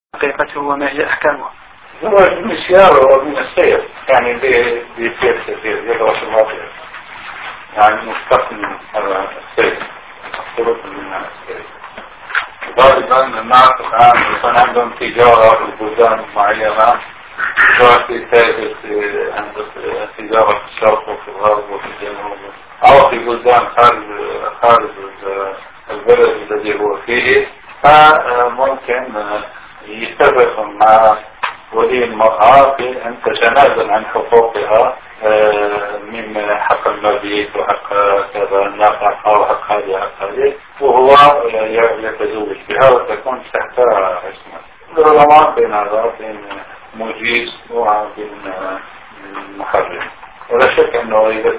حقيقته وما هي أحكامه؟ زواج من السيارة ومن السير يعني بيصير كثير يدرس الواقع يعني مشتق من السير مفترض من السير غالبا الناس الآن يكون عندهم تجارة في البلدان معينة سواء في عند تجارة في الشرق وفي الغرب وفي الجنوب أو في بلدان خارج البلد الذي هو فيه فممكن يتفق مع ولي المرأة في أن تتنازل عن حقوقها من حق المبيت وحق كذا النفقة وحق هذه وهو يتزوج بها وتكون تحت عصمة. العلماء بين هذا بين مجيز وبين محرم. ولا شك أنه إذا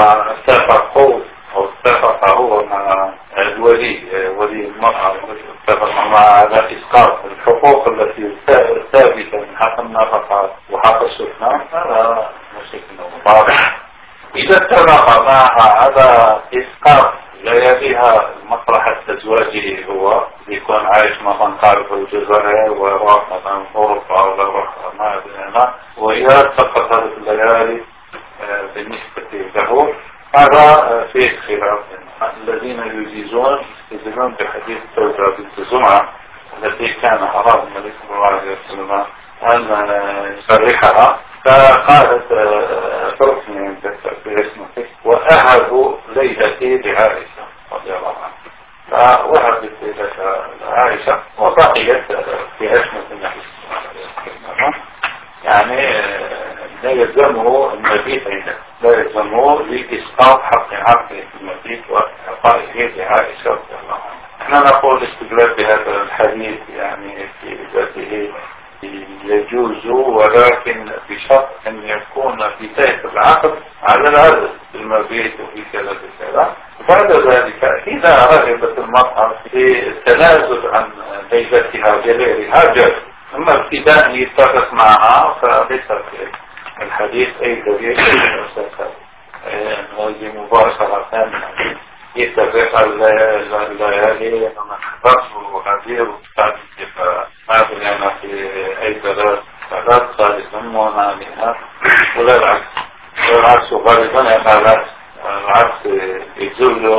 اتفق هو مع ولي المرأة اتفق مع هذا إسقاط الحقوق التي ثابتة من حق النفقات وحق السكنى هذا مشكلة واضح. إذا اتفق معها هذا إسقاط لياليها مطرح تزواجه هو يكون عايش مثلا خارج الجزائر ويروح مثلا أوروبا ولا يروح ما أدري وإذا سقط هذه الليالي بالنسبة له هذا فيه خلاف. الذين يستدلون بحديث سوداء بنت زمعة التي كان أراد النبي صلى الله عليه وسلم أن يصرحها فقالت اتركني باسمك وأهب ليلتي لعائشة رضي الله عنها فوهبت ليلتها لعائشة وبقيت في عصمة النبي صلى الله عليه وسلم. يعني لا يلزمه المبيت عنده لا يلزمه لإسقاط حق عقله في المبيت وإعطائه لعائشة رضي الله عنها. احنا نقول استدلال بهذا الحديث يعني في ذاته يجوز ولكن بشرط أن يكون في بداية العقد على العدد في المبيت وفي كذا كذا. بعد ذلك إذا رغبت المرأة في التنازل عن ليلتها بغيرها جاز. أما ابتداء يتفق معها فليس في الحديث أي دليل هذه مباشرة يتفق الليالي أنا حفظ وغدير وستعدي فهذا يعني في أي ثلاث ثالثا ونامها ولا العكس غالبا العكس يزول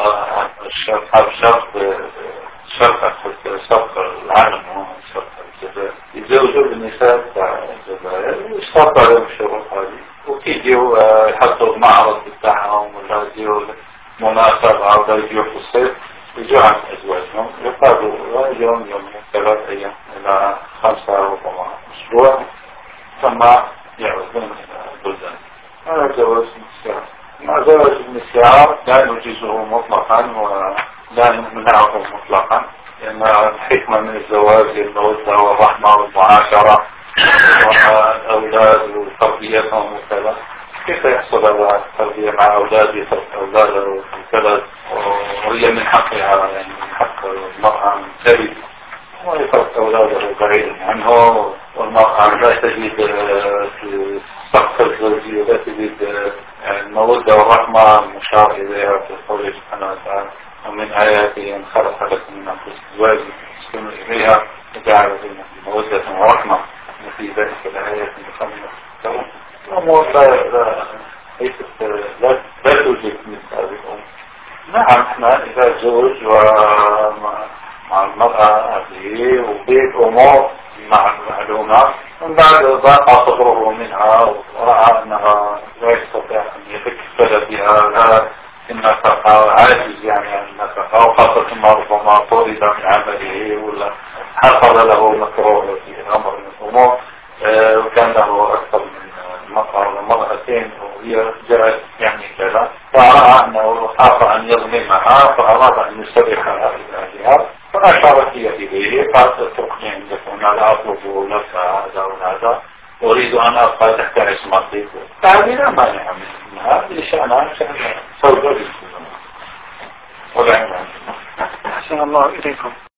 شرط العالم يزوجوا بالنساء الجزائر ويشترط عليهم الشروط هذه وكيجيو يحطوا المعرض بتاعهم ولا يجيو مناسبة أو يجيو في الصيف يجوا عن أزواجهم يقعدوا يوم 3 أيام إلى 5 ربما أسبوع ثم يعودون إلى البلدان. هذا جواز النساء. مع زواج النساء لا نجيزه مطلقا ولا نمنعه مطلقا لأن الحكمة من الزواج المودة والرحمة والمعاشرة والأولاد وتربيتهم وكذا. كيف يحصل هذا التربية مع أولاد يترك أولاده في البلد وهي من حقها يعني من حق المرأة من تلد ويترك أولاده بعيدا عنه والمرأة لا تجد في سقف الزوجية لا تجد المودة والرحمة مشار إليها في قوله سبحانه وتعالى ومن آياته أن خلق لكم من أنفسكم أزواجا لتسكنوا إليها وجعل بينكم مودة ورحمة وفي ذلك الآيات لقوم يتفكرون. الأمور لا توجد مثل هذه الأمور. نعم احنا إذا زوج مع المرأة هذه وبيت أمور مع المعلومة من بعد ضاق صدره منها ورأى أنها لا يستطيع أن يتكفل بها لا النفقة عاجز يعني عن النفقة وخاصة ما ربما طرد من عمله ولا حصل له مكروه في أمر من الأمور وكان له أكثر من مرأتين وهي جاءت يعني كذا فرأى أنه خاف أن يظلمها فأراد أن يسرحها إلى أهلها فأشارت هي إليه قالت اتركني عندك أنا لا أطلب لك هذا وهذا أريد أن أبقى تحت عصمتي فهذه لا مانع منها لشأنها شأن سوداء بالسلام. أحسن الله إليكم.